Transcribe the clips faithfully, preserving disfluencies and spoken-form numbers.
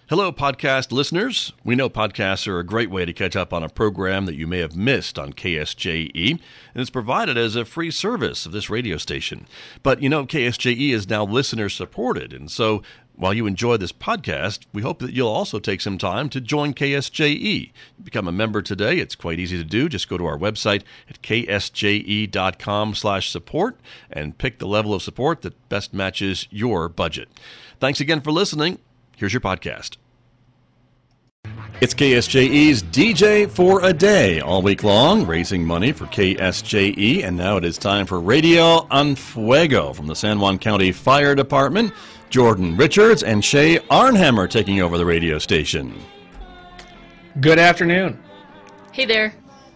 Hello, podcast listeners. We know podcasts are a great way to catch up on a program that you may have missed on K S J E, and it's provided as a free service of this radio station. But you know, K S J E is now listener-supported, and so while you enjoy this podcast, we hope that you'll also take some time to join K S J E. Become a member today. It's quite easy to do. Just go to our website at k s j e dot com slash support and pick the level of support that best matches your budget. Thanks again for listening. Here's your podcast. It's K S J E's D J for a Day all week long, raising money for K S J E. And now it is time for Radio en Fuego from the San Juan County Fire Department. Jordan Richards and Shay Arnhammer taking over the radio station. Good afternoon. Hey there.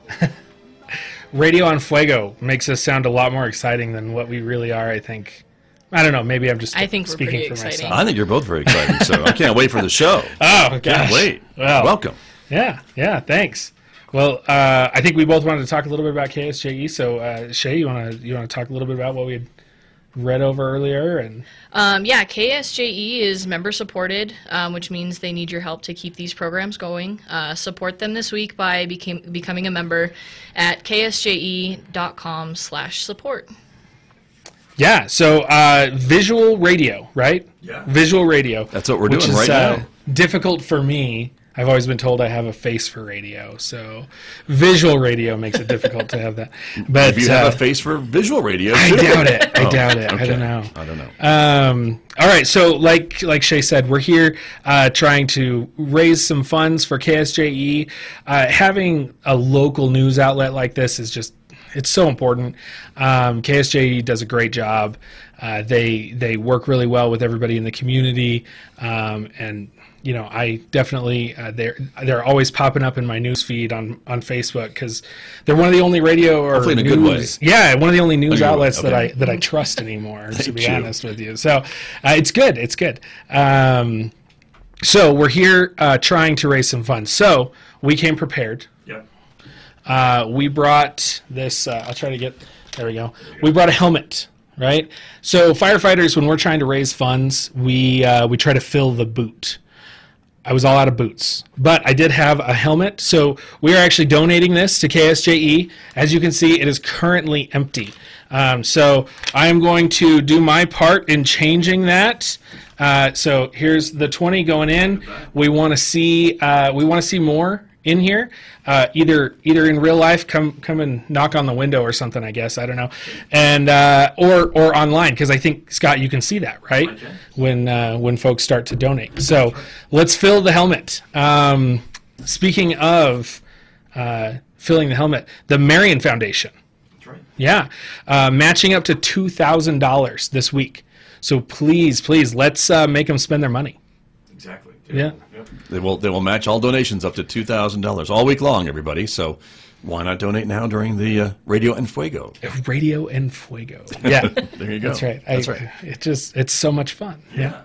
Radio en Fuego makes us sound a lot more exciting than what we really are, I think. I don't know. Maybe I'm just I think we're speaking pretty for exciting. myself. I think you're both very exciting, so I can't wait for the show. Oh, gosh. Can't wait. Well, Welcome. Yeah, yeah, thanks. Well, uh, I think we both wanted to talk a little bit about K S J E. So, uh, Shay, you want to you want to talk a little bit about what we had read over earlier? And Um, yeah, K S J E is member supported, um, which means they need your help to keep these programs going. Uh, support them this week by became, becoming a member at k s j e dot com slash support. yeah, so uh, visual radio, right? Yeah. Visual radio. That's what we're which doing is, right uh, now. Difficult for me. I've always been told I have a face for radio, so visual radio makes it difficult to have that. But If you uh, have a face for visual radio, I too. doubt it. I Oh, doubt it. I okay. don't know. I don't know. Um, all right, so like like Shay said, we're here uh, trying to raise some funds for K S J E. Uh, having a local news outlet like this is just it's so important. Um, K S J E does a great job. Uh, they they work really well with everybody in the community, um, and you know I definitely uh, they're they're always popping up in my news feed on on Facebook because they're one of the only radio or Hopefully in a news, good way. yeah, one of the only news A good way, outlets that okay. I that I trust anymore. to Thank be you. honest with you, so uh, it's good. It's good. Um, so we're here uh, trying to raise some funds. So we came prepared. Yep. Uh, we brought this. Uh, I'll try to get. There we go. We brought a helmet, right? So firefighters, when we're trying to raise funds, we uh, we try to fill the boot. I was all out of boots, but I did have a helmet. So we are actually donating this to K S J E. As you can see, it is currently empty. Um, so I am going to do my part in changing that. Uh, so here's the twenty going in. We want to see uh, we want to see more in here, uh, either either in real life, come come and knock on the window or something. I guess I don't know, and uh, or or online because I think Scott, you can see that right Okay. when uh, when folks start to donate. So let's fill the helmet. Um, speaking of uh, filling the helmet, the Marion Foundation, That's right. yeah, uh, matching up to two thousand dollars this week. So please, please, let's uh, make them spend their money. Exactly. Yeah. They will they will match all donations up to two thousand dollars all week long, everybody. So why not donate now during the uh, Radio en Fuego? Radio en Fuego. Yeah. There you go. That's right. That's I, right. It just it's so much fun. Yeah.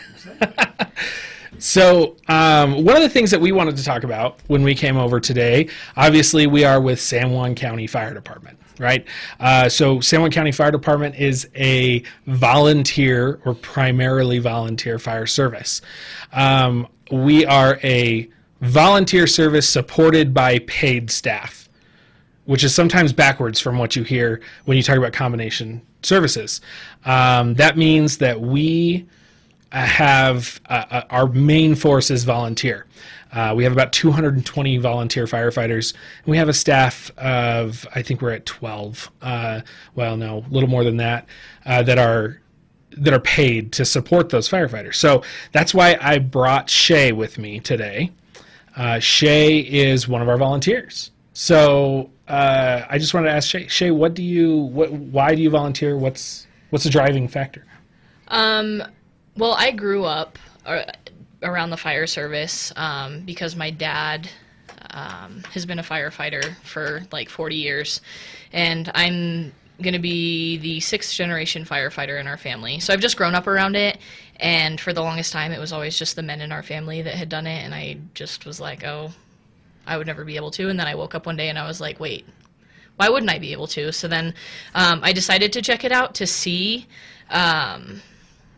So um, one of the things that we wanted to talk about when we came over today, obviously we are with San Juan County Fire Department, right? Uh, so San Juan County Fire Department is a volunteer or primarily volunteer fire service. Um, we are a volunteer service supported by paid staff, which is sometimes backwards from what you hear when you talk about combination services. Um, that means that we have uh, uh, our main force is volunteer. Uh, we have about two hundred twenty volunteer firefighters, and we have a staff of, I think we're at twelve. Uh, well, no, a little more than that, uh, that are that are paid to support those firefighters. So that's why I brought Shay with me today. Uh, Shay is one of our volunteers. So uh, I just wanted to ask Shay, Shay, what do you, what, why do you volunteer? What's what's the driving factor? Um, well, I grew up uh, around the fire service um, because my dad um, has been a firefighter for like forty years, and I'm going to be the sixth generation firefighter in our family. So I've just grown up around it, and for the longest time it was always just the men in our family that had done it, and I just was like, oh, I would never be able to. And then I woke up one day and I was like, wait, why wouldn't I be able to? So then um, I decided to check it out to see um,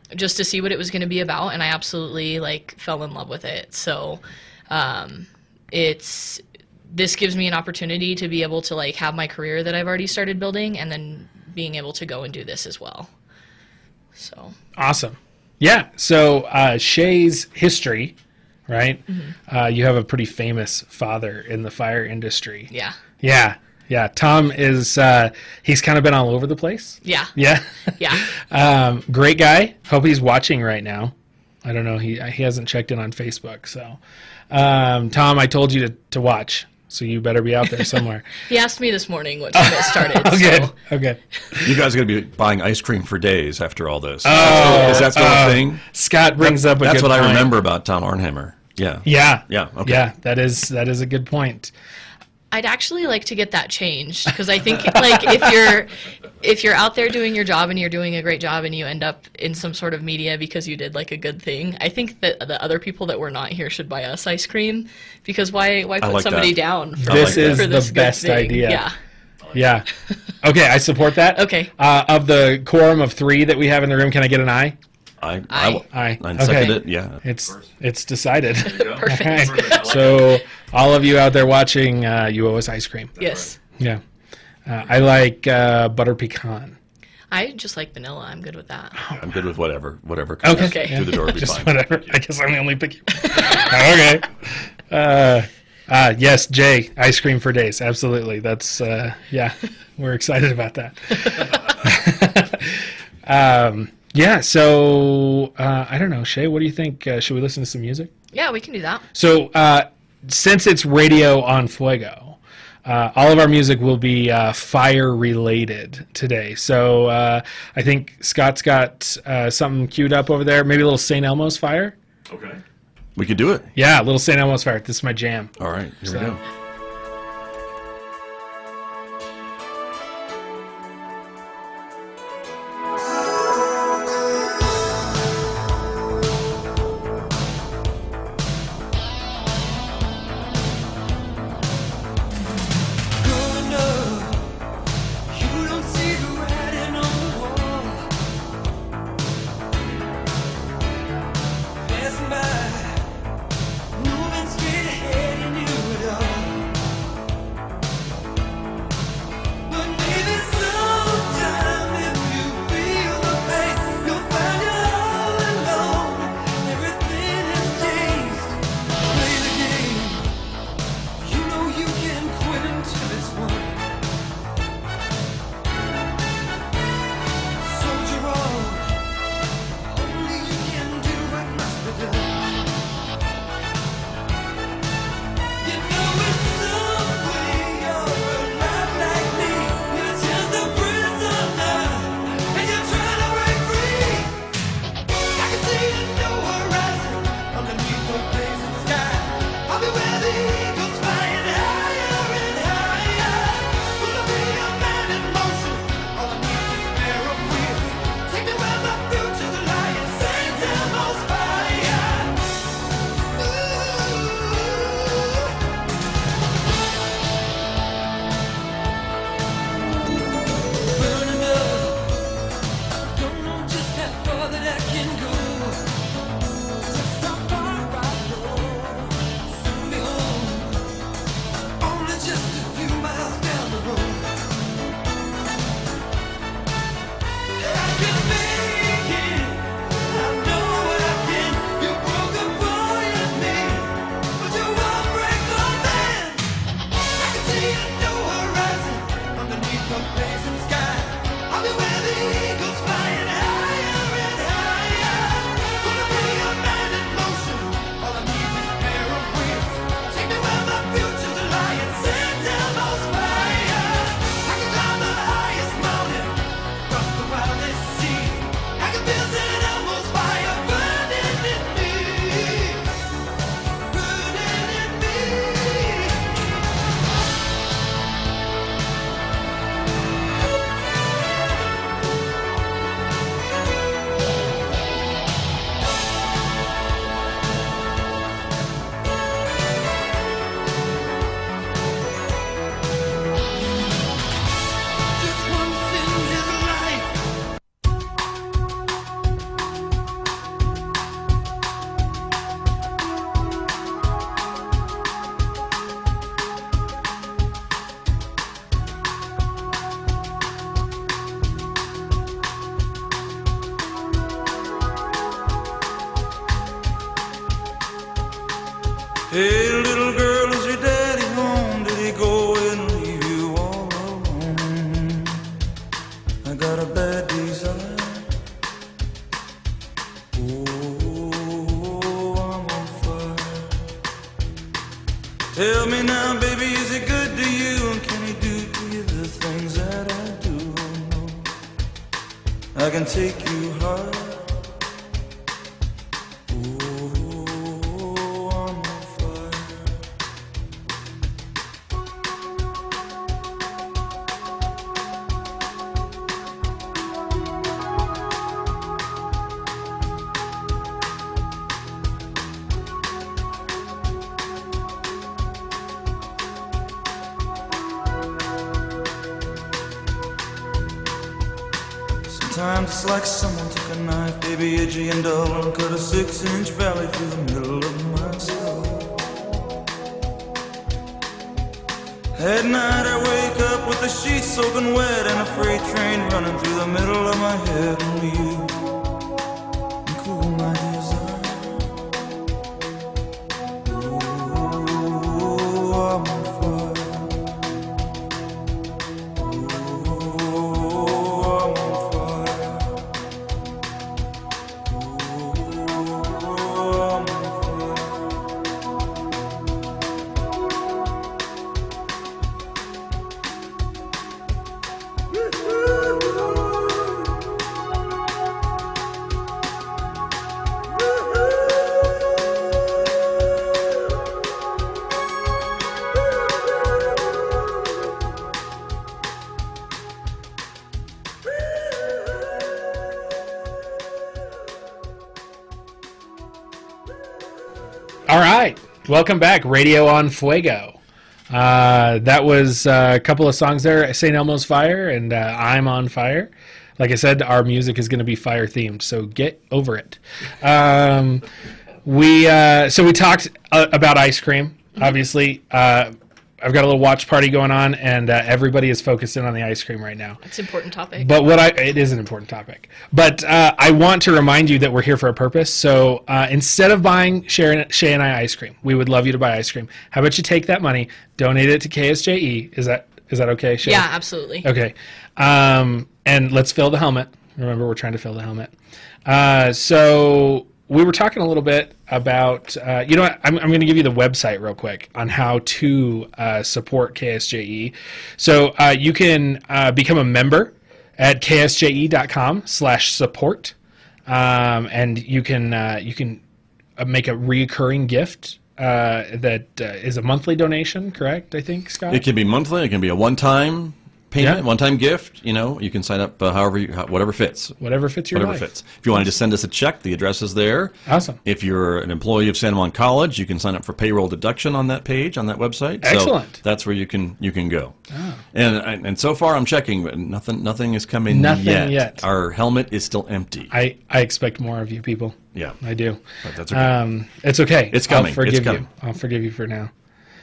just to see what it was going to be about, and I absolutely like fell in love with it. So um, it's this gives me an opportunity to be able to like have my career that I've already started building, and then being able to go and do this as well. So awesome. Yeah. So uh, Shay's history, right? Mm-hmm. Uh, you have a pretty famous father in the fire industry. Yeah. Yeah. Yeah. Tom is, uh, he's kind of been all over the place. Yeah. Yeah. Yeah. um, great guy. Hope he's watching right now. I don't know. He he hasn't checked in on Facebook. So, um, Tom, I told you to, to watch. So you better be out there somewhere. He asked me this morning what time it started. Okay. So. Okay. You guys are going to be buying ice cream for days after all this. Oh, is that still uh, a thing? Scott brings up a That's good what point. I remember about Tom Arnheimer. Yeah. Yeah. Yeah. Okay. Yeah. That is that is a good point. I'd actually like to get that changed, because I think like if you're if you're out there doing your job and you're doing a great job and you end up in some sort of media because you did like a good thing, I think that the other people that were not here should buy us ice cream, because why why put like somebody that. down for, This like, is for this the good best thing? idea. Yeah. Yeah. Okay, I support that. Okay. Uh, of the quorum of three that we have in the room, can I get an aye? I, Aye. Aye. I, I Okay. second it. Yeah. It's it's decided. Perfect. Okay. So all of you out there watching, uh, you owe us ice cream. Yes. Yeah. Uh, I like uh, butter pecan. I just like vanilla. I'm good with that. I'm good with whatever. Whatever comes Okay. Okay. through the door will be Just fine. whatever. I guess I'm the only picky. Okay. Uh, uh, yes, Jay, ice cream for days. Absolutely. That's, uh, yeah, we're excited about that. um, yeah, so uh, I don't know. Shay, what do you think? Uh, should we listen to some music? Yeah, we can do that. So uh, since it's Radio on Fuego, uh, all of our music will be uh, fire related today. So uh, I think Scott's got uh, something queued up over there. Maybe a little Saint Elmo's fire. Okay. We could do it. Yeah, a little Saint Elmo's fire. This is my jam. All right. Here So- we go. Growing up, you don't see the writing on the wall. Passing by, moving straight ahead, and you it all. Hey, little girl, is your daddy home? Did he go and leave you all alone? I got a bad desire. Oh, I'm on fire. Tell me now, baby, is he good to you? And can he do to you the things that I do? Oh, no, I can take you higher. Sometimes it's like someone took a knife, baby, edgy and dull, and cut a six-inch valley through the middle of my soul. At night I wake up with the sheets soaking wet and a freight train running through the middle of my head. Only you can cool my desire. Oh, I'm on fire. All right, welcome back, Radio on Fuego. Uh, that was uh, a couple of songs there, Saint Elmo's Fire and uh, I'm on Fire. Like I said, our music is going to be fire themed, so get over it. Um, we uh, so we talked uh, about ice cream. Obviously, uh, I've got a little watch party going on, and uh, everybody is focused in on the ice cream right now. It's an important topic. But what I it is an important topic. But uh, I want to remind you that we're here for a purpose. So uh, instead of buying Shay and, Shay and I ice cream, we would love you to buy ice cream. How about you take that money, donate it to K S J E? Is that is that okay, Shay? Yeah, absolutely. Okay. Um, and let's fill the helmet. Remember, we're trying to fill the helmet. Uh, so we were talking a little bit about, uh, you know what, I'm, I'm going to give you the website real quick on how to uh, support K S J E. So uh, you can uh, become a member at K S J E dot com slash support. Um, and you can, uh, you can uh, make a recurring gift uh, that uh, is a monthly donation, correct, I think, Scott? It can be monthly. It can be a one-time payment, Yeah. one-time gift. You know, you can sign up uh, however, you, how- whatever fits. Whatever fits your Whatever life. fits. If you want to just send us a check, the address is there. Awesome. If you're an employee of San Juan College, you can sign up for payroll deduction on that page, on that website. Excellent. So that's where you can you can go. And and so far I'm checking, but nothing nothing is coming Nothing yet. yet. Our helmet is still empty. I, I expect more of you people. yeah, I do. but that's okay. Um, it's okay. It's coming. I'll forgive It's coming. you. I'll forgive you for now.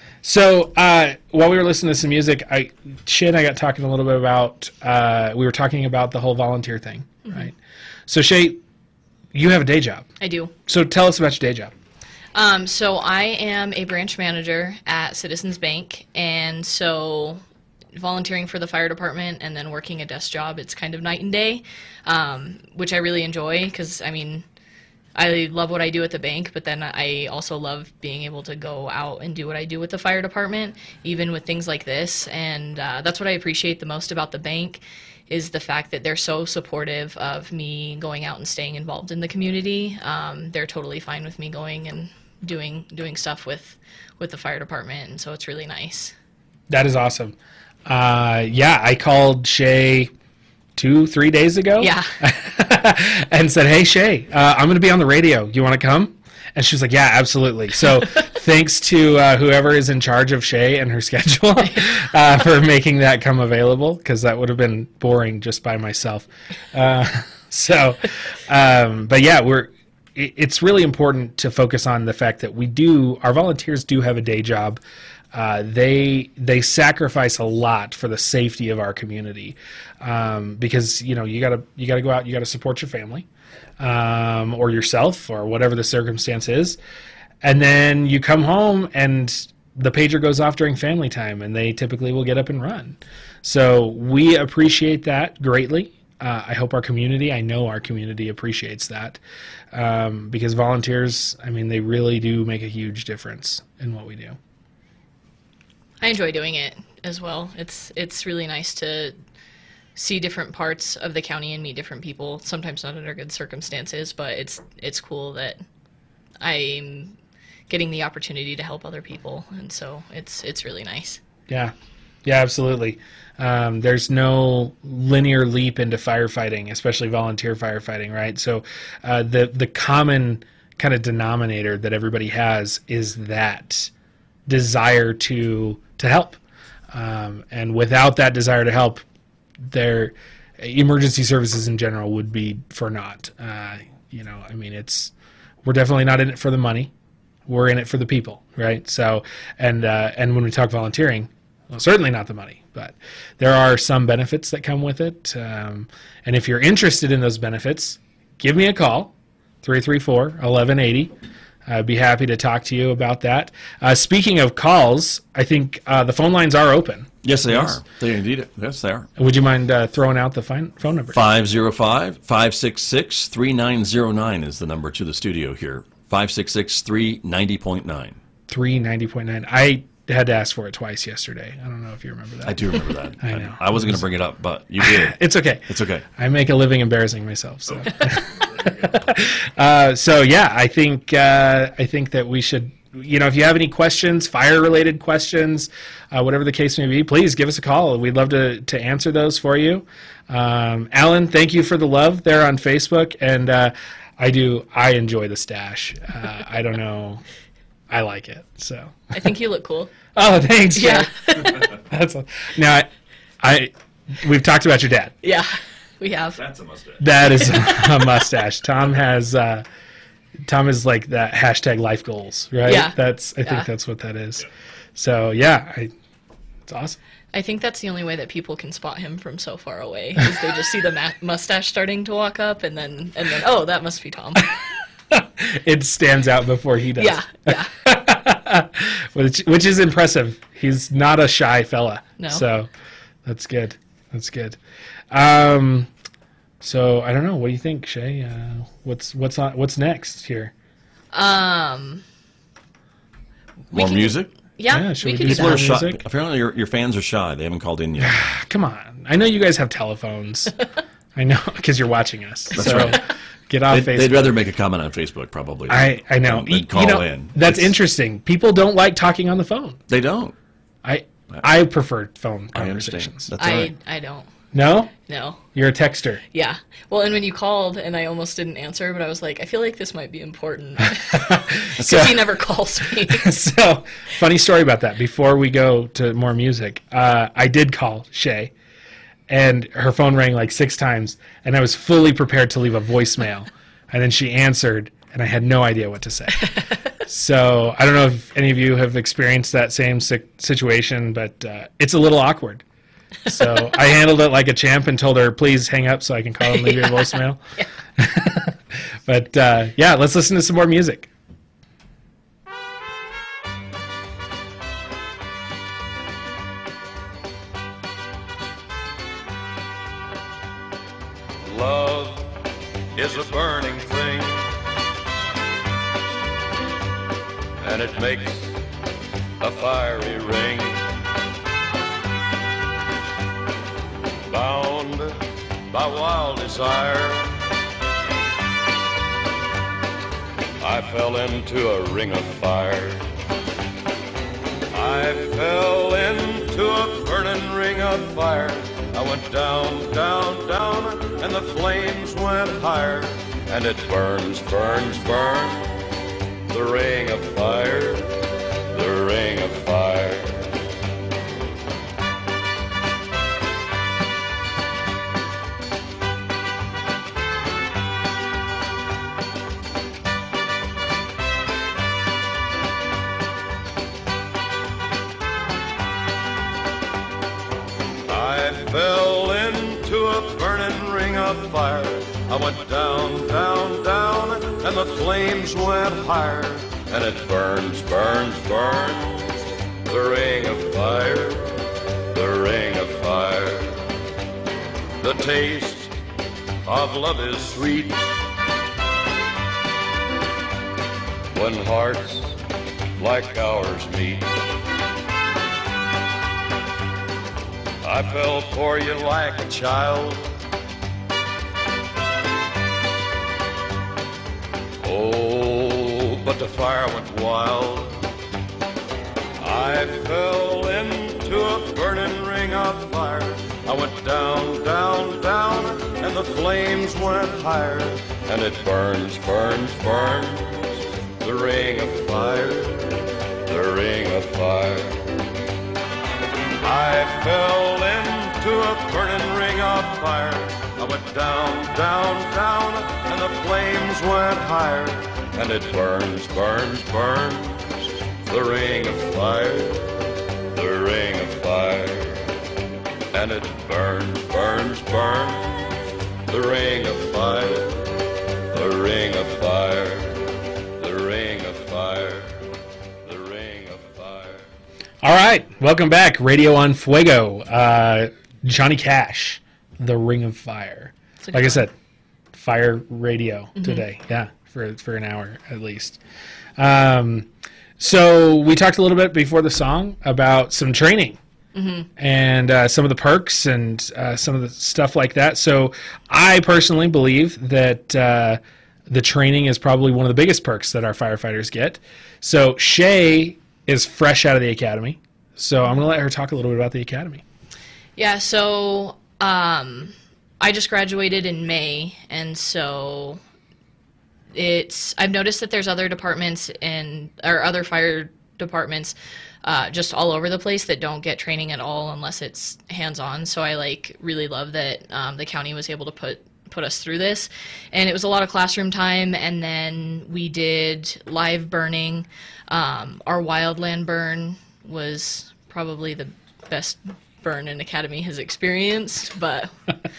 So uh, while we were listening to some music, I Shay and I got talking a little bit about. Uh, we were talking about the whole volunteer thing, right? So Shay, you have a day job. I do. So tell us about your day job. Um, so I am a branch manager at Citizens Bank, and so volunteering for the fire department and then working a desk job, it's kind of night and day, um, which I really enjoy because, I mean, I love what I do at the bank, but then I also love being able to go out and do what I do with the fire department, even with things like this. And uh, that's what I appreciate the most about the bank is the fact that they're so supportive of me going out and staying involved in the community. Um, they're totally fine with me going and doing doing stuff with, with the fire department, and so it's really nice. That is awesome. Uh, yeah, I called Shay two, three days ago. Yeah. and said, hey, Shay, uh, I'm going to be on the radio. You want to come? And she was like, yeah, absolutely. So thanks to uh, whoever is in charge of Shay and her schedule uh, for making that come available, because that would have been boring just by myself. Uh, so, um, but yeah, we're. it- it's really important to focus on the fact that we do, our volunteers do have a day job. Uh, they they sacrifice a lot for the safety of our community, um, because you know you gotta you gotta go out, you gotta support your family, um, or yourself, or whatever the circumstance is, and then you come home and the pager goes off during family time, and they typically will get up and run. So we appreciate that greatly. Uh, I hope our community, I know our community appreciates that, um, because volunteers, I mean, they really do make a huge difference in what we do. I enjoy doing it as well. It's it's really nice to see different parts of the county and meet different people. Sometimes not under good circumstances, but it's it's cool that I'm getting the opportunity to help other people, and so it's it's really nice. Yeah, yeah, absolutely. Um, there's no linear leap into firefighting, especially volunteer firefighting, right? So uh, the the common kind of denominator that everybody has is that desire to to help, um, and without that desire to help, their emergency services in general would be for naught. Uh, you know, I mean, it's we're definitely not in it for the money. We're in it for the people, right? So, and uh, and when we talk volunteering, well, certainly not the money, but there are some benefits that come with it. Um, and if you're interested in those benefits, give me a call, three three four, eleven eighty. I'd be happy to talk to you about that. Uh, speaking of calls, I think uh, the phone lines are open. Yes, they are. They indeed. Yes, they are. Would you mind uh, throwing out the phone phone number? five oh five, five six six, three nine oh nine is the number to the studio here. five six six, three ninety point nine. three ninety point nine. I had to ask for it twice yesterday. I don't know if you remember that. I do remember that. I know. I, I wasn't going to bring it up, but you did. It's okay. It's okay. I make a living embarrassing myself. So, uh, so yeah, I think uh, I think that we should. You know, if you have any questions, fire-related questions, uh, whatever the case may be, please give us a call. We'd love to to answer those for you. Um, Alan, thank you for the love there on Facebook, and uh, I do. I enjoy the stash. Uh, I don't know. I like it. So I think you look cool. Oh, thanks. Yeah. That's a, now. I, I we've talked about your dad. Yeah, we have. That's a mustache. That is a mustache. Tom has. Uh, Tom is like that hashtag life goals, right? Yeah. That's. I Yeah. think that's what that is. So yeah, I, it's awesome. I think that's the only way that people can spot him from so far away is they just see the ma- mustache starting to walk up, and then and then oh, that must be Tom. It stands out before he does. Yeah, yeah. which which is impressive. He's not a shy fella. No. So that's good. That's good. Um, so I don't know. What do you think, Shay? Uh, what's what's on, what's next here? Um. we More can- music? Yeah, Yeah, should we we can do do some People that. are shy. music? Apparently, your, your fans are shy. They haven't called in yet. Come on. I know you guys have telephones. I know because you're watching us. so right. get off They'd, Facebook. they'd rather make a comment on Facebook, probably. I, I know. than- than Y- call you know, in. That's It's- interesting. People don't like talking on the phone. They don't. I I prefer phone I understand. conversations. That's all I right. I don't. No? No. You're a texter. Yeah. Well, and when you called, and I almost didn't answer, but I was like, I feel like this might be important because So- he never calls me. So, funny story about that. Before we go to more music, uh, I did call Shay, and her phone rang like six times, and I was fully prepared to leave a voicemail, and then she answered, and I had no idea what to say. So, I don't know if any of you have experienced that same si- situation, but uh, it's a little awkward. So I handled it like a champ and told her, please hang up so I can call and leave your voicemail. But uh, yeah, let's listen to some more music. Love is a burning thing, and it makes a fiery ring. Bound by wild desire, I fell into a ring of fire. I fell into a burning ring of fire. I went down, down, down, and the flames went higher. And it burns, burns, burns, the ring of fire, the ring of fire. I fell into a burning ring of fire. I went down, down, down, and the flames went higher. and it burns, burns, burns. The ring of fire, the ring of fire. The taste of love is sweet when hearts like ours meet. I fell for you like a child. Oh, but the fire went wild. I fell into a burning ring of fire. I went down, down, down, and the flames went higher. And it burns, burns, burns, the ring of fire, the ring of fire. I fell into a burning ring of fire. I went down, down, down, and the flames went higher. And it burns, burns, burns, the ring of fire, the ring of fire. And it burns, burns, burns, the ring of fire, the ring of fire, the ring of fire, the ring of fire. All right, welcome back. Radio on Fuego. Uh, Johnny Cash, The Ring of Fire. Like I said, fire radio mm-hmm. today. Yeah, for for an hour at least. Um, so we talked a little bit before the song about some training. Mm-hmm. And uh, some of the perks and uh, some of the stuff like that. So I personally believe that uh, the training is probably one of the biggest perks that our firefighters get. So Shay is fresh out of the academy. So I'm going to let her talk a little bit about the academy. Yeah, so um, I just graduated in May, and so it's I've noticed that there's other departments and or other fire departments Uh, just all over the place that don't get training at all unless it's hands-on. So I like really love that um, the county was able to put put us through this, and it was a lot of classroom time. And then we did live burning. Um, our wildland burn was probably the best burn an academy has experienced, but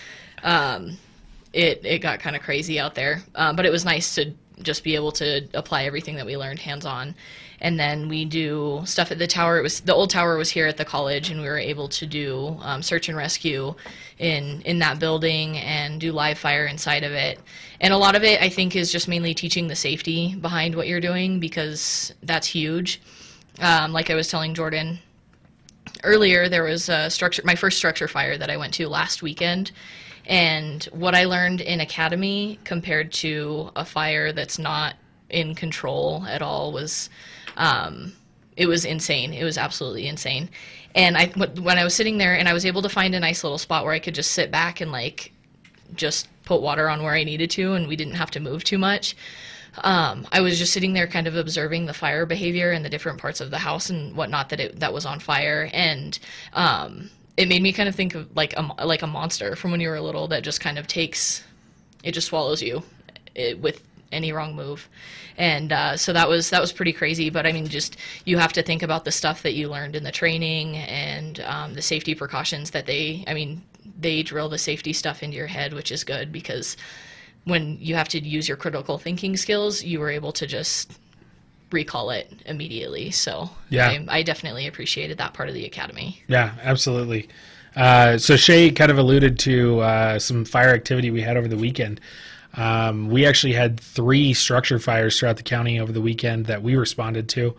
um, it it got kind of crazy out there. Uh, but it was nice to just be able to apply everything that we learned hands-on. And then we do stuff at the tower. It was the old tower was here at the college, and we were able to do um, search and rescue in in that building and do live fire inside of it. And a lot of it, I think, is just mainly teaching the safety behind what you're doing, because that's huge. Um, like I was telling Jordan earlier, there was a structure, my first structure fire that I went to last weekend. And what I learned in academy compared to a fire that's not in control at all was um, it was insane. It was absolutely insane. And I, when I was sitting there and I was able to find a nice little spot where I could just sit back and like just put water on where I needed to, and we didn't have to move too much. Um, I was just sitting there kind of observing the fire behavior and the different parts of the house and whatnot that it, that was on fire. And um, it made me kind of think of like a, like a monster from when you were little that just kind of takes, it just swallows you it, with any wrong move. And uh, so that was that was pretty crazy. But I mean, just you have to think about the stuff that you learned in the training and um, the safety precautions that they, I mean, they drill the safety stuff into your head, which is good, because when you have to use your critical thinking skills, you were able to just recall it immediately. So yeah, I, I definitely appreciated that part of the academy. Yeah, absolutely. Uh, so Shay kind of alluded to uh, some fire activity we had over the weekend. Um, we actually had three structure fires throughout the county over the weekend that we responded to.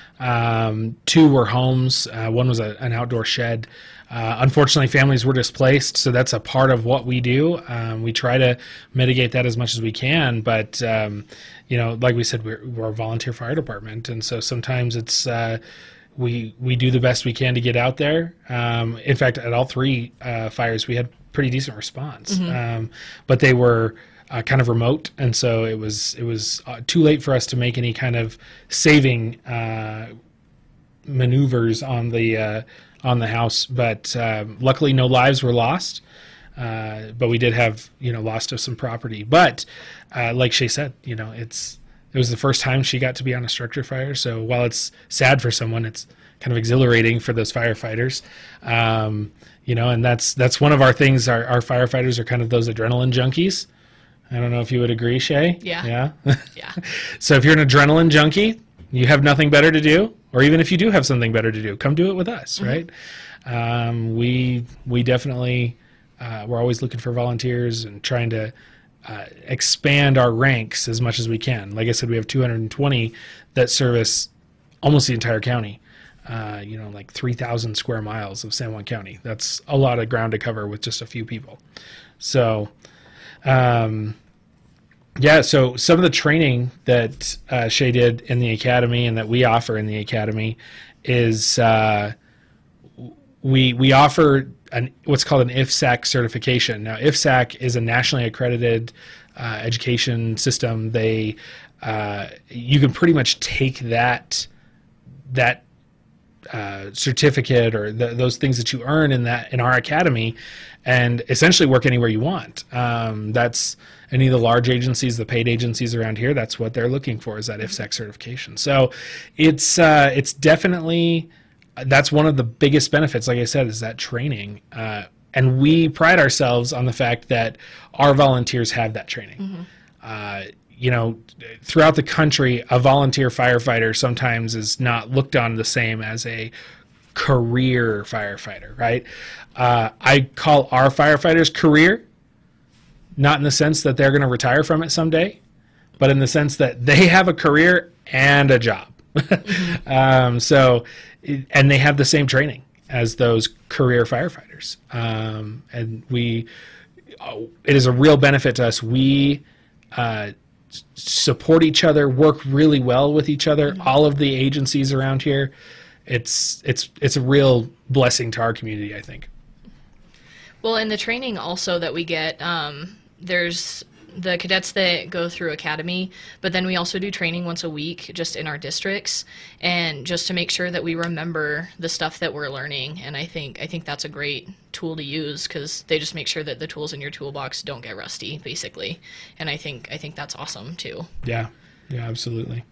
Um, two were homes. Uh, one was a, an outdoor shed. Uh, unfortunately, families were displaced, so that's a part of what we do. Um, we try to mitigate that as much as we can, but um, you know, like we said, we're, we're a volunteer fire department, and so sometimes it's uh, we we do the best we can to get out there. Um, in fact, at all three uh, fires, we had pretty decent response, mm-hmm. um, but they were Uh, kind of remote, and so it was it was uh, too late for us to make any kind of saving uh, maneuvers on the uh, on the house. But uh, luckily, no lives were lost. Uh, but we did have you know loss of some property. But uh, like Shay said, you know it's it was the first time she got to be on a structure fire. So while it's sad for someone, it's kind of exhilarating for those firefighters. Um, you know, and that's that's one of our things. Our, our firefighters are kind of those adrenaline junkies. I don't know if you would agree, Shay. Yeah. Yeah. Yeah. So if you're an adrenaline junkie, you have nothing better to do, or even if you do have something better to do, come do it with us, mm-hmm. right? Um, we we definitely uh, we're always looking for volunteers and trying to uh, expand our ranks as much as we can. Like I said, we have two hundred twenty that service almost the entire county. Uh, you know, like three thousand square miles of San Juan County. That's a lot of ground to cover with just a few people. So, um, yeah, so some of the training that uh, Shay did in the academy and that we offer in the academy is uh, we we offer an what's called an I F S A C certification. Now, I F S A C is a nationally accredited uh, education system. They uh, you can pretty much take that that uh, certificate or the, those things that you earn in that in our academy, and essentially work anywhere you want. Um, that's any of the large agencies, the paid agencies around here. That's what they're looking for, is that I F S A C certification. So it's uh, it's definitely that's one of the biggest benefits. Like I said, is that training, uh, and we pride ourselves on the fact that our volunteers have that training. Mm-hmm. Uh, you know, throughout the country, a volunteer firefighter sometimes is not looked on the same as a career firefighter, right? Uh, I call our firefighters career, not in the sense that they're going to retire from it someday, but in the sense that they have a career and a job. Mm-hmm. um, so, and they have the same training as those career firefighters. Um, and we, it is a real benefit to us. We, uh, support each other, work really well with each other. Mm-hmm. All of the agencies around here, it's it's it's a real blessing to our community, I think. Well, in the training also that we get, um, there's the cadets that go through academy, but then we also do training once a week just in our districts, and just to make sure that we remember the stuff that we're learning. And I think I think that's a great tool to use, because they just make sure that the tools in your toolbox don't get rusty, basically. And I think I think that's awesome too. Yeah, yeah, absolutely.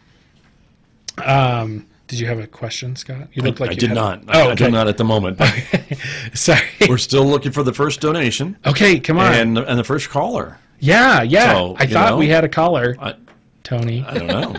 Um, did you have a question, Scott? You look I, like I you did had not. A, oh, I okay. do not at the moment. Sorry. We're still looking for the first donation. Okay, come on. And and the first caller. Yeah, yeah. So, I thought know, we had a caller, I, Tony. I don't know.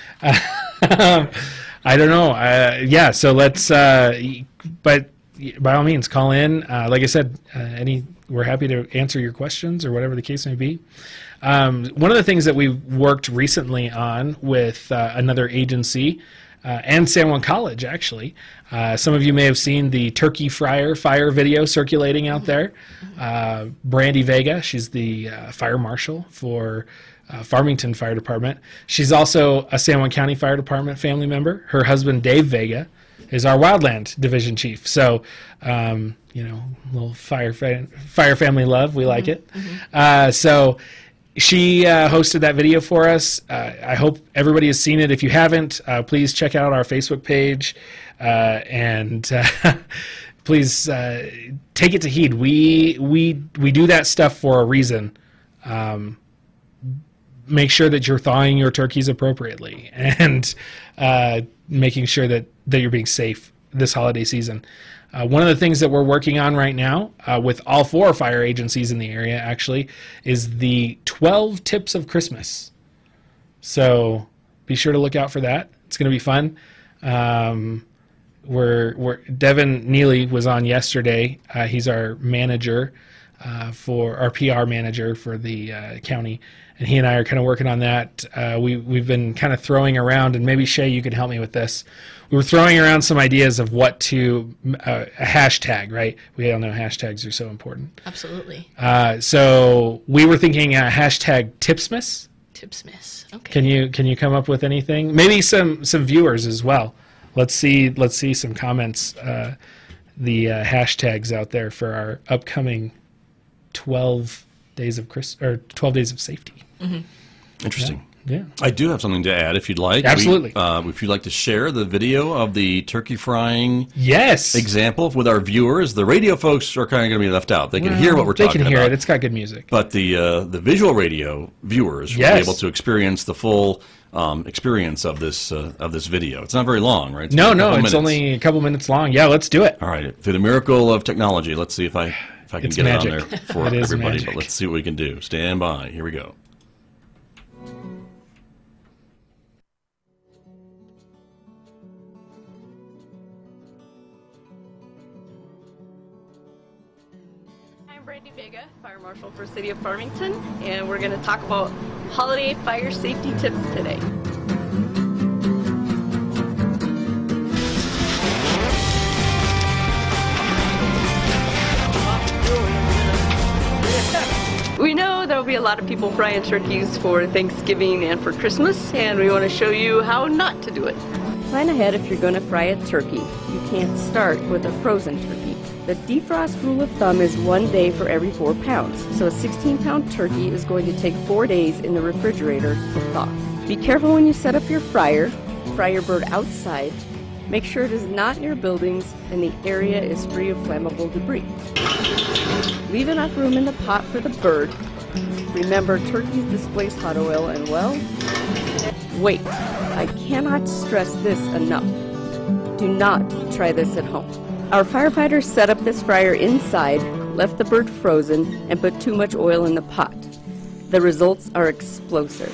um, I don't know. Uh, yeah, so let's. Uh, but by all means, call in. Uh, like I said, uh, any we're happy to answer your questions or whatever the case may be. Um, one of the things that we worked recently on with uh, another agency uh, and San Juan College, actually. Uh, some of you may have seen the turkey fryer fire video circulating out there. Uh, Brandy Vega, she's the uh, fire marshal for uh, Farmington Fire Department. She's also a San Juan County Fire Department family member. Her husband, Dave Vega, is our Wildland Division Chief. So, um, you know, little fire, fa- fire family love. We like it. Mm-hmm. Uh, so she uh, hosted that video for us. Uh, I hope everybody has seen it. If you haven't, uh, please check out our Facebook page. Uh, and uh, please uh, take it to heed. We we we do that stuff for a reason. Um, make sure that you're thawing your turkeys appropriately, and uh, making sure that, that you're being safe this holiday season. Uh, one of the things that we're working on right now uh, with all four fire agencies in the area, actually, is the twelve Tips of Christmas. So be sure to look out for that. It's going to be fun. Um, We're, we're, Devin Neely was on yesterday. Uh, he's our manager uh, for our P R manager for the uh, county, and he and I are kind of working on that. Uh, we we've been kind of throwing around, and maybe Shay, you can help me with this. We were throwing around some ideas of what to uh, a hashtag, right? We all know hashtags are so important. Absolutely. Uh, so we were thinking uh, hashtag Tipsmas. Tipsmas. Okay. Can you can you come up with anything? Maybe some some viewers as well. Let's see. Let's see some comments. Uh, the uh, hashtags out there for our upcoming twelve days of Chris or twelve days of safety. Mm-hmm. Interesting. Yeah. Yeah. I do have something to add if you'd like. Absolutely. We, uh, if you'd like to share the video of the turkey frying Yes. example with our viewers, the radio folks are kind of going to be left out. They can Well, hear what we're they talking can hear about. it. It's got good music. But the uh, the visual radio viewers will Yes. be able to experience the full um, experience of this uh, of this video. It's not very long, right? It's No, only a no, couple it's minutes. only a couple minutes long. Yeah, let's do it. All right. Through the miracle of technology, let's see if I if I can It's get magic. it on there for It is everybody. magic. But let's see what we can do. Stand by. Here we go. Brandy Vega, Fire Marshal for City of Farmington, and we're going to talk about holiday fire safety tips today. We know there will be a lot of people frying turkeys for Thanksgiving and for Christmas, and we want to show you how not to do it. Plan ahead if you're going to fry a turkey. You can't start with a frozen turkey. The defrost rule of thumb is one day for every four pounds, so a sixteen pound turkey is going to take four days in the refrigerator to thaw. Be careful when you set up your fryer. Fry your bird outside. Make sure it is not near buildings and the area is free of flammable debris. Leave enough room in the pot for the bird. Remember, turkeys displace hot oil and, well, wait. I cannot stress this enough. Do not try this at home. Our firefighters set up this fryer inside, left the bird frozen, and put too much oil in the pot. The results are explosive.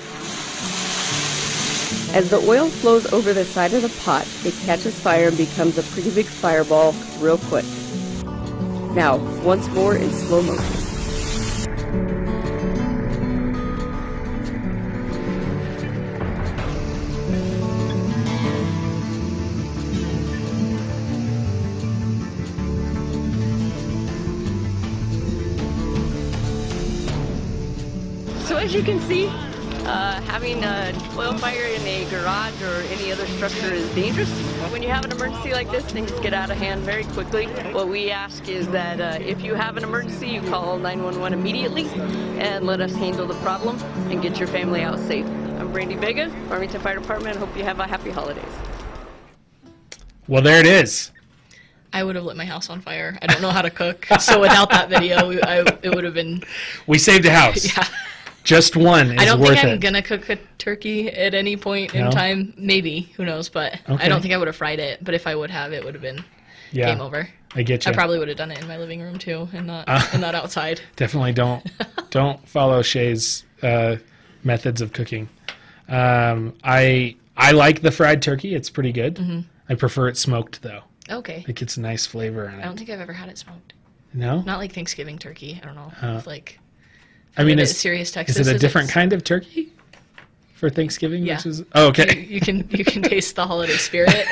As the oil flows over the side of the pot, it catches fire and becomes a pretty big fireball real quick. Now, once more in slow motion. So as you can see, uh, having an oil fire in a garage or any other structure is dangerous. When you have an emergency like this, things get out of hand very quickly. What we ask is that uh, if you have an emergency, you call nine one one immediately and let us handle the problem and get your family out safe. I'm Brandy Vega, Farmington Fire Department. Hope you have a happy holidays. Well, there it is. I would have lit my house on fire. I don't know how to cook, so without that video, I, it would have been... We saved a house. Yeah. Just one is I don't worth think I'm it. gonna cook a turkey at any point in No? time. Maybe, who knows? But Okay. I don't think I would have fried it. But if I would have, it would have been Yeah, game over. I get you. I probably would have done it in my living room too, and not Uh. and not outside. Definitely don't don't follow Shay's uh, methods of cooking. Um, I I like the fried turkey. It's pretty good. Mm-hmm. I prefer it smoked though. Okay. It gets a nice flavor in I don't it. think I've ever had it smoked. No, Not like Thanksgiving turkey. I don't know. Uh, If, like I mean, live is, in Sirius, Texas, is it a is different it's- kind of turkey for Thanksgiving? Yeah. Versus, oh, okay. you, you can you can taste the holiday spirit.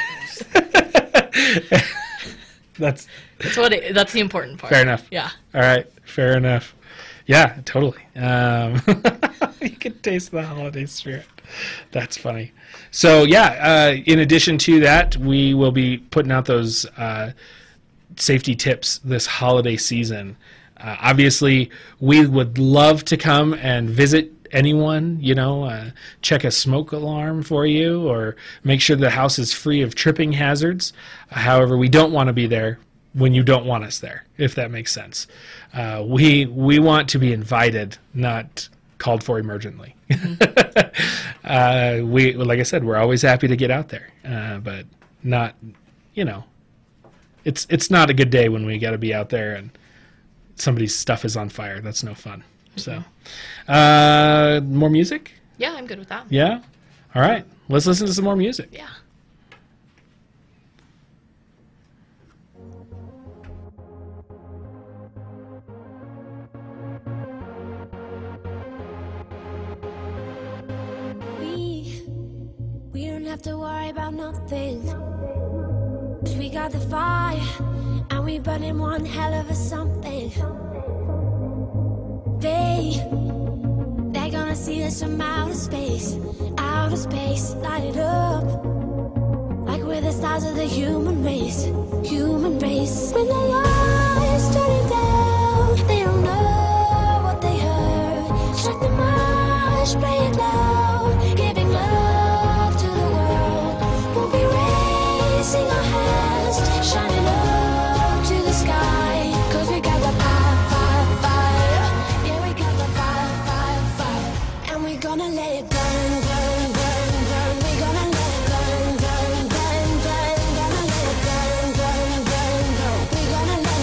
That's That's what. It, that's the important part. fair enough. Yeah. All right, fair enough. Yeah, totally. Um, you can taste the holiday spirit. That's funny. So yeah, uh, in addition to that, we will be putting out those uh, safety tips this holiday season. Uh, obviously, we would love to come and visit anyone, you know, uh, check a smoke alarm for you or make sure the house is free of tripping hazards. However, we don't want to be there when you don't want us there, if that makes sense. Uh, we we want to be invited, not called for emergently. uh, we, like I said, we're always happy to get out there, uh, but not, you know, it's it's not a good day when we got to be out there and somebody's stuff is on fire. That's no fun. So, uh, more music? Yeah, I'm good with that. Yeah? All right. Let's listen to some more music. Yeah. We, we don't have to worry about nothing. 'Cause we got the fire, and we burning one hell of a something. They, they're gonna see us from outer space, outer space, light it up. Like we're the stars of the human race, human race. When the lights turning down, they don't know what they heard. Strike the march, play it loud, giving love to the world. We'll be raising our hands, shining up to the sky. 'Cause we got the fire, fire, fire. Yeah, we got the fire, fire, fire. And we're gonna let it burn, burn, burn, burn. We're gonna let it burn, burn, burn, burn. Gonna let it burn, burn, burn, burn. We're gonna let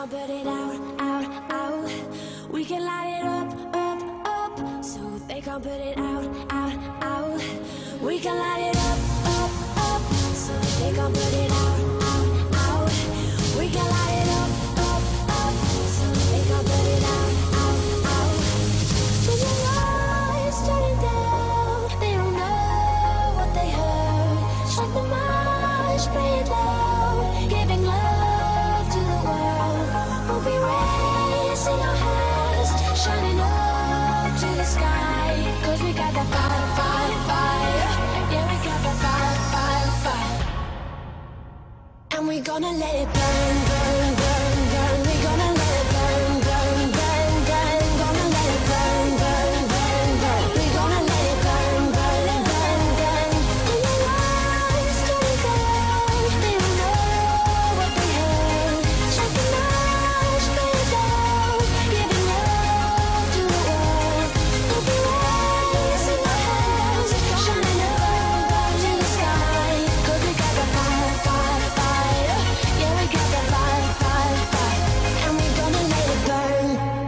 can't put it out, out, out. We can light it up, up, up. So they can't put it out, out, out. We can light it up, up, up. So they can't put it out, out, out. We can light it up, up, up. So they can't put it out, out, out. When the lights turning down, they don't know what they heard. Strike the march, play it loud, giving love to the world. We'll be raising our hands, shining up to the sky. Cause we got that fire, fire, fire. Yeah, we got that fire, fire, fire. And we gonna let it burn, burn, burn, burn. We gonna let it burn, burn, burn, burn. Gonna let it burn, burn, burn, burn. We gonna let it burn, burn, burn, burn. When the lights turn down, they don't know what they heard. Strike the match, play it down, giving love to the world. We'll be raising our hands, shining up to the sky. Cause we got the fire, fire, fire. Yeah, we got the fire, fire, fire. And we gonna let it burn.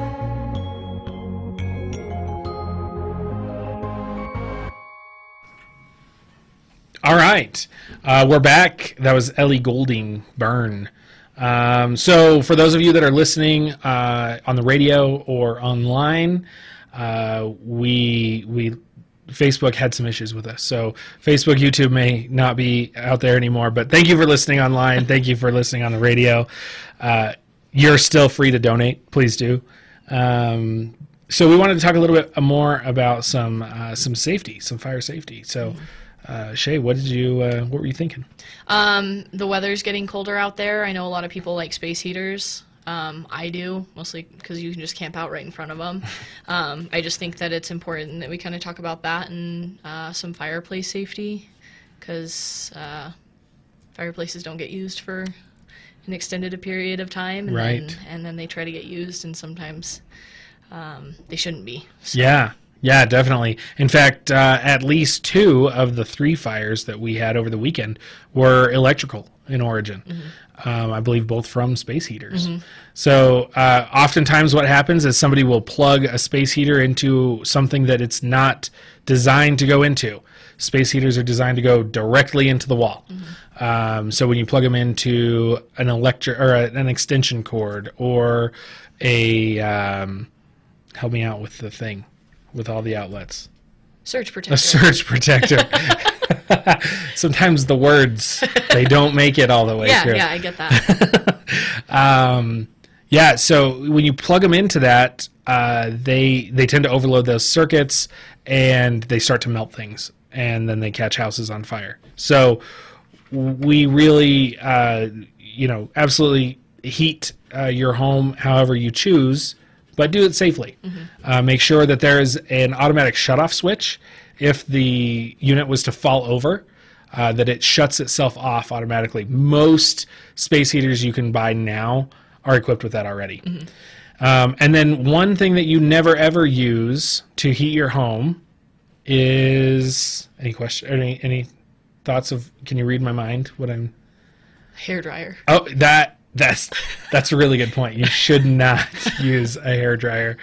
All right, uh, we're back. That was Ellie Goulding, Burn. Um, so for those of you that are listening uh, on the radio or online, uh, we we Facebook had some issues with us. So Facebook, YouTube may not be out there anymore. But thank you for listening online. Thank you for listening on the radio. Uh, you're still free to donate. Please do. Um, so we wanted to talk a little bit more about some uh, some safety, some fire safety. So. Uh, Shay, what did you? Uh, what were you thinking? Um, the weather's getting colder out there. I know a lot of people like space heaters. Um, I do, mostly because you can just camp out right in front of them. Um, I just think that it's important that we kind of talk about that and uh, some fireplace safety, because uh, fireplaces don't get used for an extended period of time, and Right. then, and then they try to get used, and sometimes um, they shouldn't be. So, Yeah, yeah, definitely. In fact, uh, at least two of the three fires that we had over the weekend were electrical in origin. Um, I believe both from space heaters. So uh, oftentimes what happens is somebody will plug a space heater into something that it's not designed to go into. Space heaters are designed to go directly into the wall. Um, so when you plug them into an electric or a, an extension cord or a um, help me out with the thing with all the outlets. surge A protector. surge protector. Sometimes the words, they don't make it all the way yeah, through. yeah, I get that. Um, yeah, so when you plug them into that, uh, they they tend to overload those circuits and they start to melt things, and then they catch houses on fire. So we really, uh, you know, absolutely heat uh, your home however you choose, but do it safely. Uh, make sure that there is an automatic shutoff switch if the unit was to fall over, uh, that it shuts itself off automatically. Most space heaters you can buy now are equipped with that already. Um, and then one thing that you never ever use to heat your home is any question? Any any thoughts of? Can you read my mind? What I'm? Hairdryer. Oh, that that's that's a really good point. You should not use a hairdryer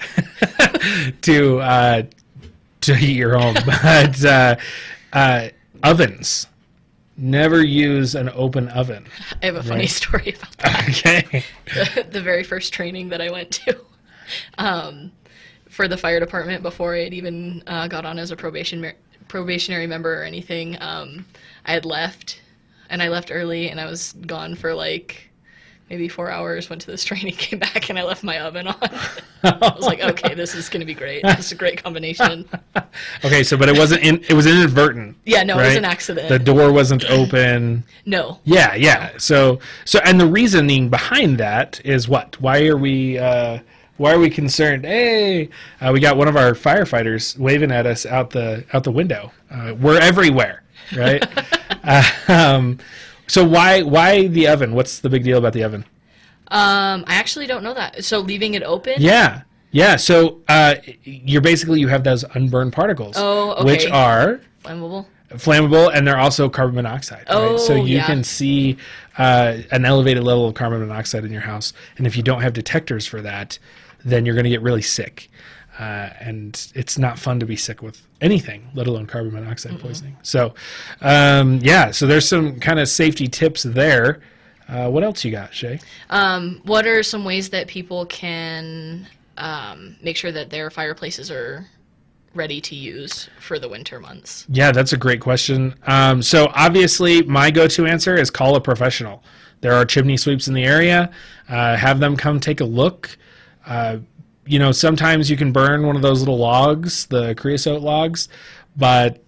to uh, to heat your home, but uh, uh, ovens. Never use an open oven. I have a funny Right. story about that. Okay. the, the very first training that I went to um, for the fire department before I had even uh, got on as a probation probationary member or anything. Um, I had left, and I left early, and I was gone for like maybe four hours, went to this training, came back, and I left my oven on. I was like, okay, this is going to be great. This is a great combination. Okay, so but it wasn't in, it was inadvertent. Yeah, no, it was right? an accident. The door wasn't open. No. Yeah, yeah. So so and the reasoning behind that is what? Why are we uh why are we concerned? Hey, uh, we got one of our firefighters waving at us out the out the window. Uh, we're everywhere, right? uh, um, so why why the oven? What's the big deal about the oven? Um, I actually don't know that. So leaving it open? Yeah, yeah. So uh, you're basically you have those unburned particles, Oh, okay. which are Flammable? flammable, and they're also carbon monoxide. Oh, right? So you yeah. can see uh, an elevated level of carbon monoxide in your house, and if you don't have detectors for that, then you're going to get really sick. Uh, and it's not fun to be sick with anything, let alone carbon monoxide mm-hmm. poisoning. So, um, yeah, so there's some kind of safety tips there. Uh, what else you got, Shay? Um, what are some ways that people can um, make sure that their fireplaces are ready to use for the winter months? Yeah, that's a great question. Um, so obviously, my go-to answer is call a professional. There are chimney sweeps in the area. Uh, have them come take a look. Uh, you know, sometimes you can burn one of those little logs, the creosote logs, but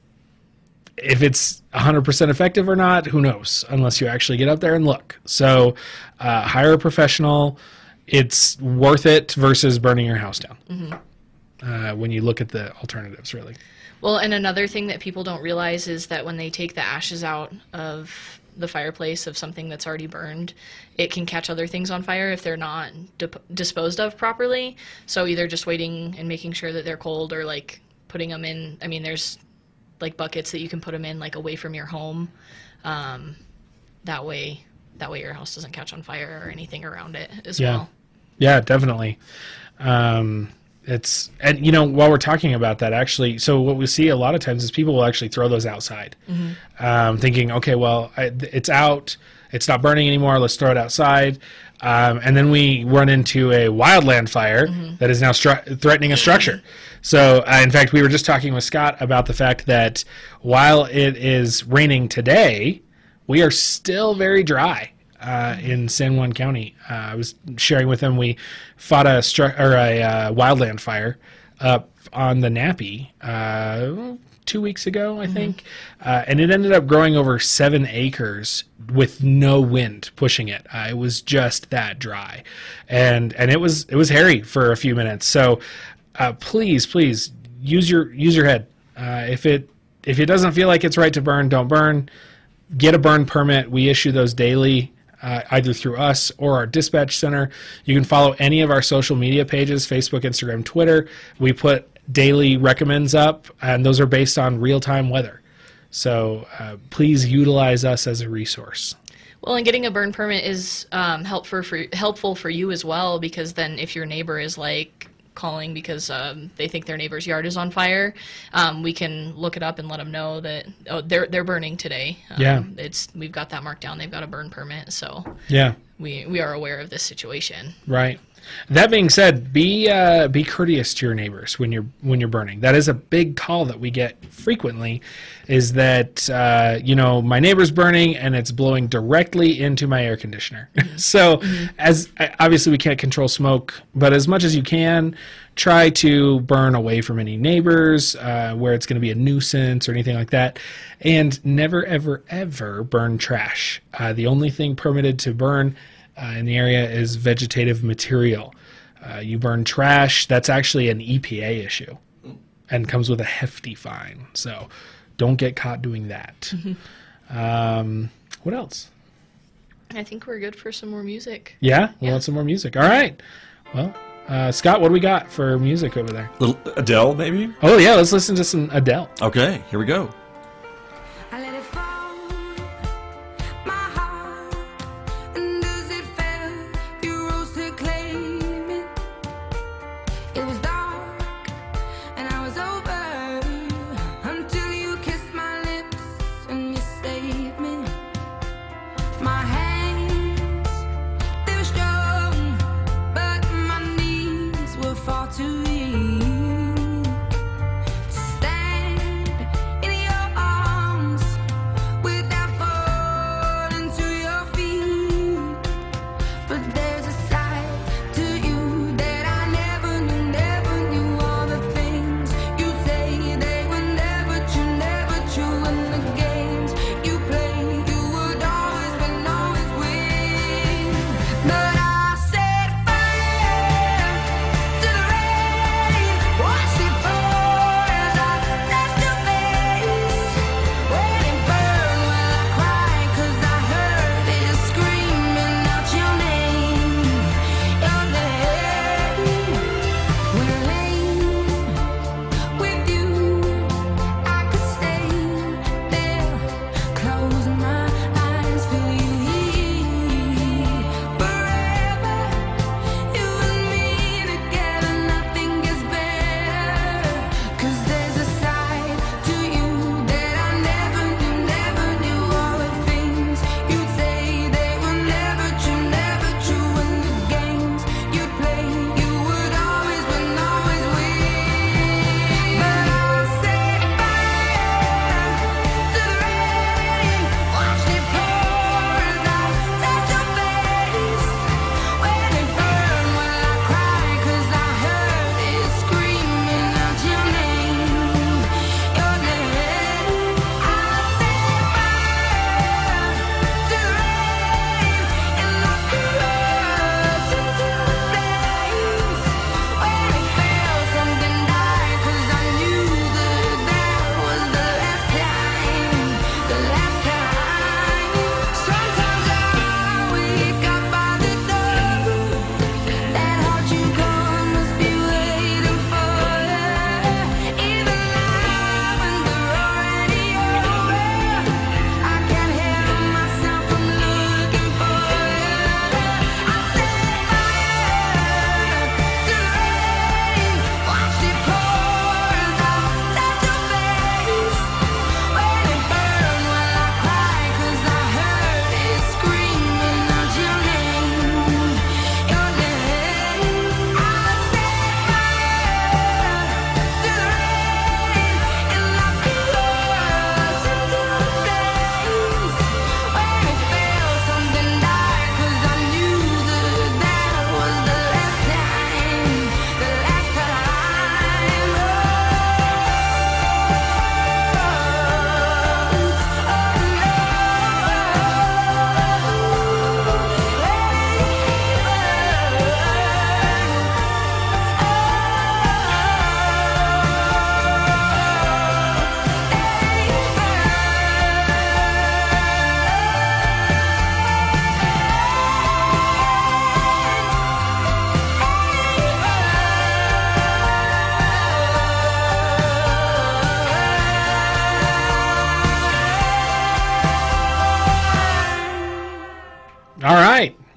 if it's one hundred percent effective or not, who knows, unless you actually get up there and look. So uh, hire a professional. It's worth it versus burning your house down mm-hmm. uh, when you look at the alternatives, really. Well, and another thing that people don't realize is that when they take the ashes out of the fireplace of something that's already burned, it can catch other things on fire if they're not dip- disposed of properly. So either just waiting and making sure that they're cold, or like putting them in, I mean, there's like buckets that you can put them in like away from your home. Um, that way, that way your house doesn't catch on fire or anything around it as yeah. well. Yeah, definitely. Um, It's, and you know, while we're talking about that, actually, so what we see a lot of times is people will actually throw those outside, mm-hmm. um, thinking, okay, well, I, it's out, it's not burning anymore, let's throw it outside. Um, and then we run into a wildland fire mm-hmm. that is now stru- threatening a structure. So, uh, in fact, we were just talking with Scott about the fact that while it is raining today, we are still very dry. Uh, in San Juan County. Uh, I was sharing with them, we fought a stru- or a uh, wildland fire up on the Nappy uh, two weeks ago, I mm-hmm. think, uh, and it ended up growing over seven acres with no wind pushing it. Uh, it was just that dry, and and it was it was hairy for a few minutes. So uh, please, please use your use your head. Uh, if it if it doesn't feel like it's right to burn, don't burn. Get a burn permit. We issue those daily. Uh, either through us or our dispatch center. You can follow any of our social media pages, Facebook, Instagram, Twitter. We put daily recommends up, and those are based on real-time weather. So uh, please utilize us as a resource. Well, and getting a burn permit is um, help for, for, helpful for you as well, because then if your neighbor is like calling because um, they think their neighbor's yard is on fire, um, we can look it up and let them know that oh they're they're burning today. Um, yeah, it's we've got that marked down. They've got a burn permit, so yeah, we we are aware of this situation. Right. That being said, be uh, be courteous to your neighbors when you're when you're burning. That is a big call that we get frequently. Is that uh, you know, my neighbor's burning and it's blowing directly into my air conditioner. Mm-hmm. so mm-hmm. as obviously we can't control smoke, but as much as you can, try to burn away from any neighbors uh, where it's going to be a nuisance or anything like that, and never ever ever burn trash. Uh, the only thing permitted to burn Uh, in the area is vegetative material. Uh, you burn trash, that's actually an E P A issue and comes with a hefty fine. So don't get caught doing that. Mm-hmm. Um, what else? I think we're good for some more music. Yeah? We yeah. want some more music. All right. Well, uh, Scott, what do we got for music over there? Little Adele, maybe? Oh, yeah. Let's listen to some Adele. Okay, here we go. But I set fire to the rain.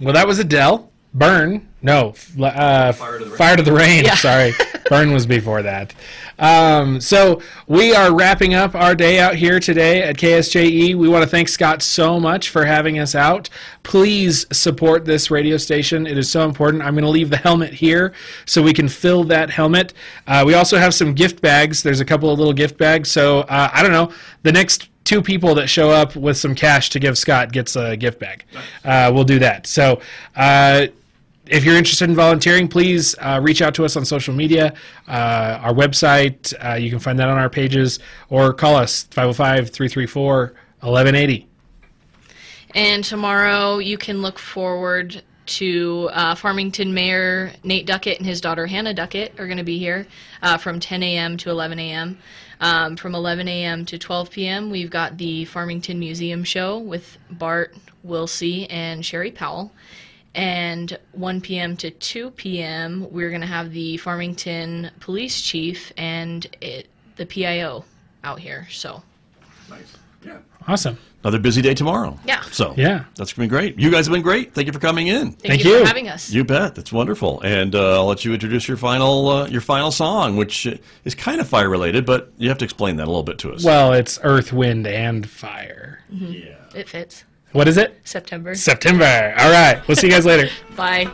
Well, that was Adele. Burn. No. Uh, Fire to the Rain. Fire to the Rain. Yeah. Sorry. Burn was before that. Um, so we are wrapping up our day out here today at K S J E. We want to thank Scott so much for having us out. Please support this radio station. It is so important. I'm going to leave the helmet here so we can fill that helmet. Uh, we also have some gift bags. There's a couple of little gift bags. So uh, I don't know. The next two people that show up with some cash to give Scott gets a gift bag. Uh, we'll do that. So uh, if you're interested in volunteering, please uh, reach out to us on social media, uh, our website. Uh, you can find that on our pages, or call us, five oh five, three three four, eleven eighty. And tomorrow you can look forward to uh, Farmington Mayor Nate Duckett and his daughter Hannah Duckett are going to be here uh, from ten a.m. to eleven a.m. Um, from eleven a.m. to twelve p.m. we've got the Farmington Museum Show with Bart Wilsey and Sherry Powell. And one p.m. to two p.m. we're going to have the Farmington Police Chief and it, the P I O out here. So Nice. Yeah. Awesome. Another busy day tomorrow. Yeah. So Yeah. that's going to be great. You guys have been great. Thank you for coming in. thank, Thank you, you. for having us. You bet. That's wonderful. And uh, I'll let you introduce your final uh, your final song, which uh, is kind of fire related, but you have to explain that a little bit to us. Well, it's Earth, Wind, and Fire. yeah. It fits. What is it? September. September. All right. We'll see you guys later. Bye.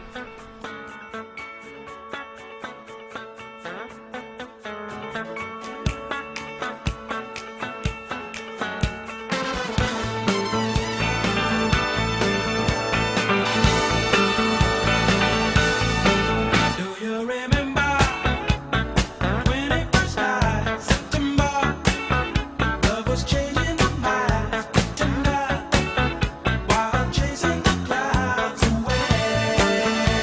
Do you remember when it first started? September, love was changing the minds. Tonight, while chasing the clouds away.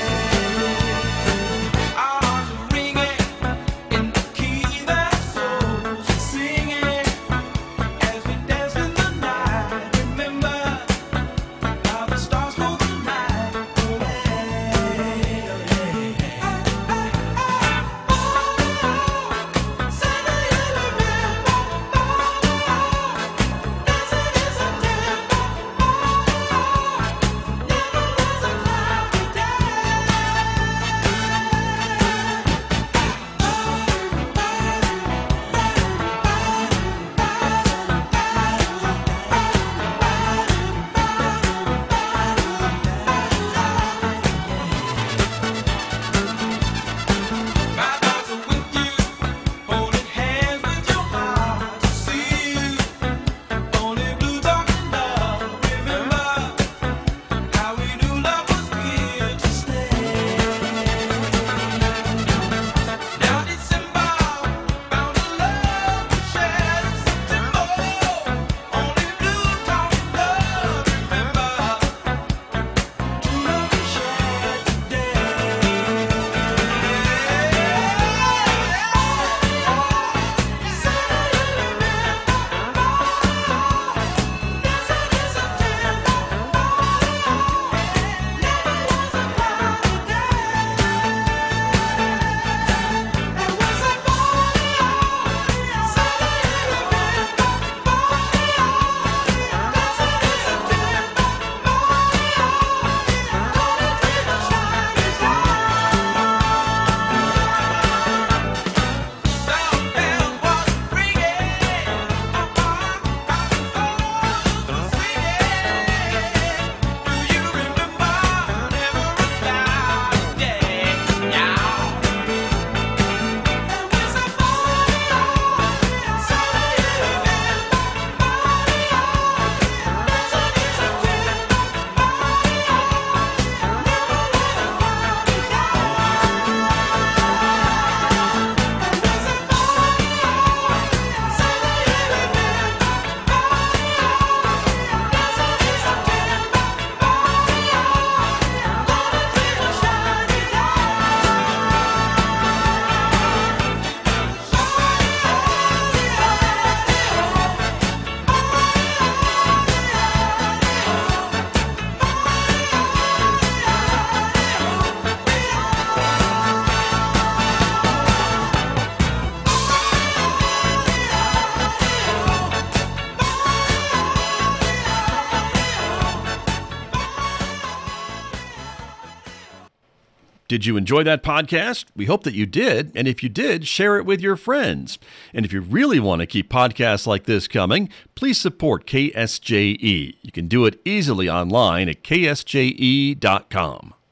Did you enjoy that podcast? We hope that you did. And if you did, share it with your friends. And if you really want to keep podcasts like this coming, please support K S J E. You can do it easily online at K S J E dot com.